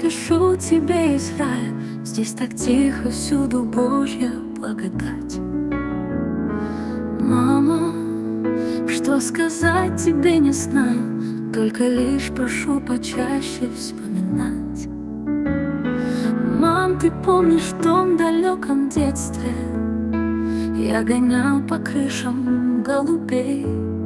пишу тебе из рая. Здесь так тихо, всюду Божья благодать. Мама, что сказать тебе не знаю, только лишь прошу почаще вспоминать. Мам, ты помнишь в том далеком детстве я гонял по крышам голубей,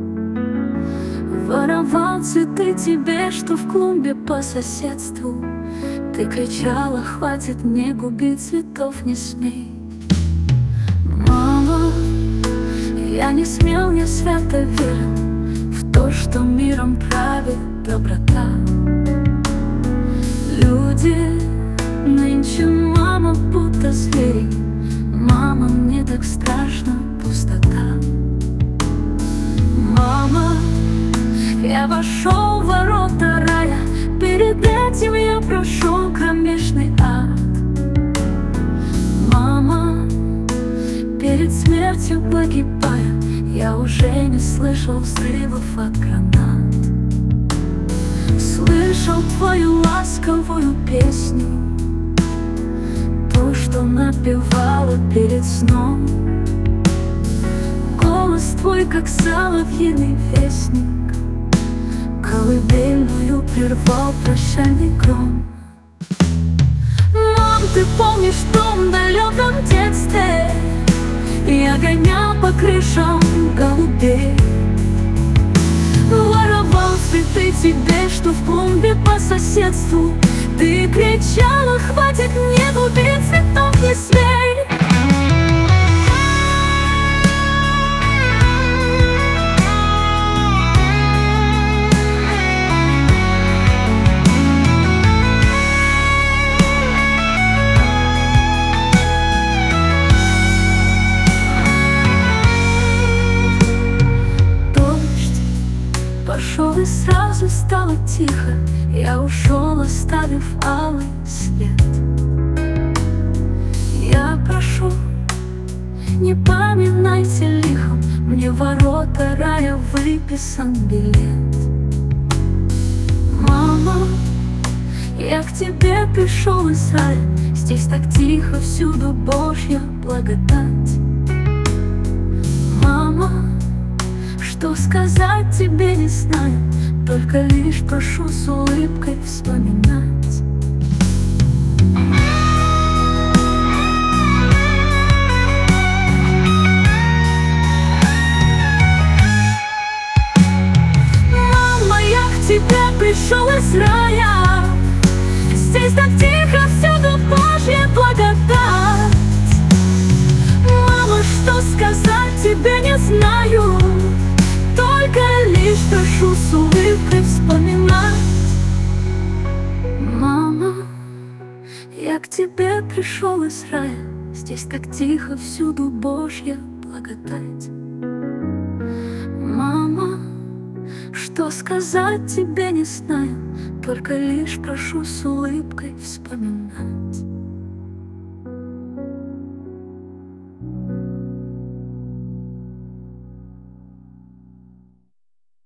воровал цветы тебе, что в клумбе по соседству. Ты кричала: хватит, не губи, цветов не смей. Мама, я не смел, не свято верен в то, что миром правит доброта. Люди нынче, мама, будто звери. Мама, мне так страшно пустота. Мама, я вошел в ворота рая, перед этим я прошел кромешный ад. Мама, перед смертью погибая, я уже не слышал взрывов от гранат. Слышал твою ласковую песню, ту, что напевала перед сном. Голос твой, как соловьиный вестник, колыбельную прервал прощальный гром. Мам, ты помнишь в том далеком детстве я гонял по крышам голубей, воровал цветы тебе, что в клумбе по соседству. Ты кричала: хватит, не губи, цветов не смей. Пошел и сразу стало тихо, я ушел, оставив алый след. Я прошу, не поминайте лихом, мне в ворота рая выписан билет. Мама, я к тебе пришел из рая, здесь так тихо, всюду Божья благодать. Мама, что сказать тебе не знаю, только лишь прошу с улыбкой вспоминать. Мама, я к тебе пришел из рая, здесь так тихо, всюду Божья благодать. Мама, что сказать тебе не знаю, только лишь прошу с улыбкой вспоминать. Мама, я к тебе пришел из рая, здесь так тихо, всюду Божья благодать. Мама, что сказать тебе не знаю, только лишь прошу с улыбкой вспоминать.